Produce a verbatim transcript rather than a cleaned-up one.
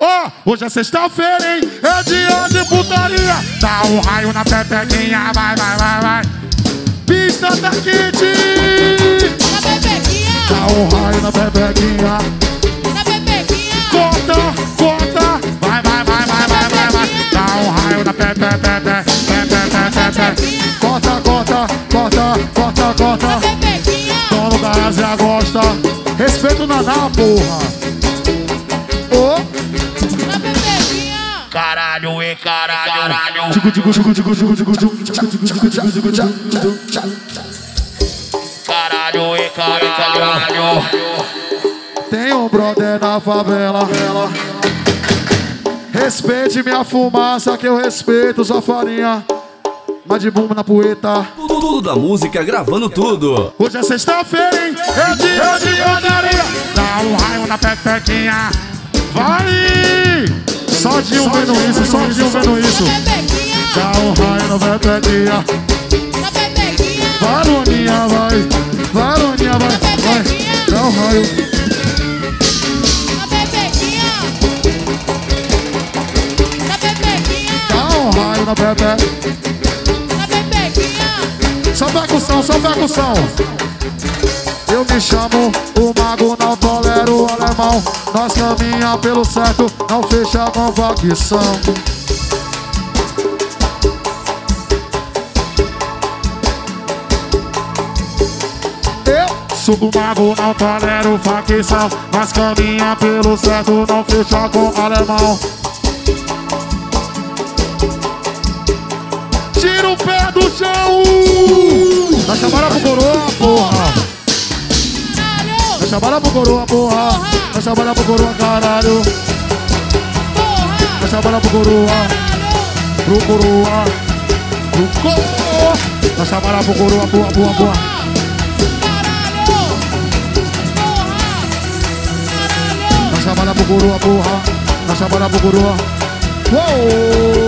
Ó, oh, hoje é sexta-feira, hein? É dia de putaria. Dá um raio na pepequinha, vai, vai, vai, vai. Pista da Kid. Na pepequinha. Dá um raio na pepequinha. Na pepequinha. Corta, corta. Vai, vai, vai, vai, vai, vai, vai. Dá um raio na pepe, pepe, pepe, pepe. Corta, corta, corta, corta, corta. Na pepequinha. Dono da Ásia gosta. Respeito na Naná, porra. Ô. Na pepequinha. Caralho, e caralho, caralho. Digo, digo, digo, digo, digo, digo, digo, digo, digo, digo. Caralho, e caralho. Tem um brother na favela. Respeite minha fumaça, que eu respeito sua farinha. Mas de bumbo na poeta. Tudo da música, gravando tudo. Hoje é sexta-feira, hein? É dia de putaria. Dá um raio na pepequinha. Vai! Só de um vendo isso, só de um vendo isso. Na pepequinha. Dá um raio na pepequinha. Na pepequinha. Vai, Luaninha, vai. Vai, Luaninha, vai. Vai. Dá um raio. Na pepequinha. Na pepequinha. Dá um raio na pepe. Na pepequinha. Só percussão, só percussão. Eu me chamo o mago, não tolero o alemão. Nós caminha pelo certo, não fecha com facção. Eu sou o mago, não tolero facção. Nós caminha pelo certo, não fecha com alemão. Tira o pé do chão. Vai chamar pro coroa, porra. Vai chamar pro coroa, porra. Vai chamar pro coroa, caralho. Vai chamar pro coroa. Pro coroa. Pro coroa. Vai chamar pro coroa, porra, porra, porra. Vai chamar pro coroa, porra. Vai chamar pro coroa. Uou!